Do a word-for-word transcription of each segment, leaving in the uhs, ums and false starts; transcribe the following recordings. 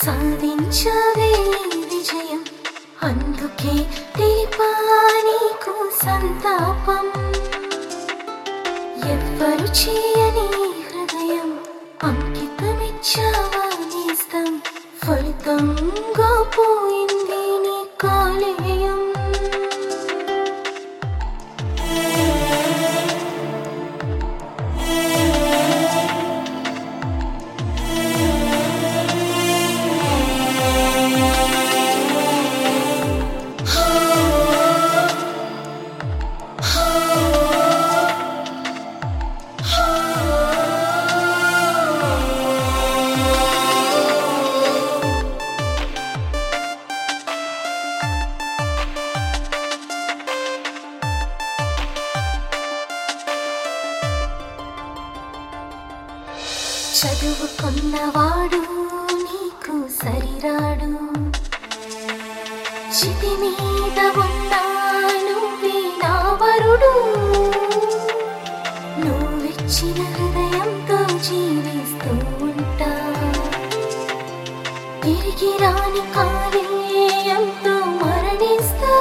సాధించవే విజయం, అందుకే తెలిపా నీకు సంతాపం. ఎవ్వరు చేయని హృదయం అంకితమిచ్చావా నేస్తం, ఫలితంగా పోయింది నీ కాలేయం. చదువుకున్నవాడు నీకు సరిరాడు, చితి మీద ఉన్నాను వీణావరుడు. నువ్విచ్చిన హృదయంతో జీవిస్తూ ఉంటా, తిరిగి రాని కాలేయంతో మరణిస్తా.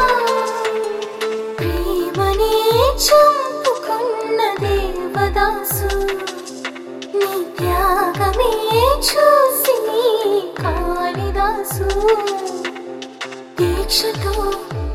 ప్రేమనే చంపుకున్న దేవదాసు, నీ త్యాగమే చూసి కాళిదాసు దీక్షతో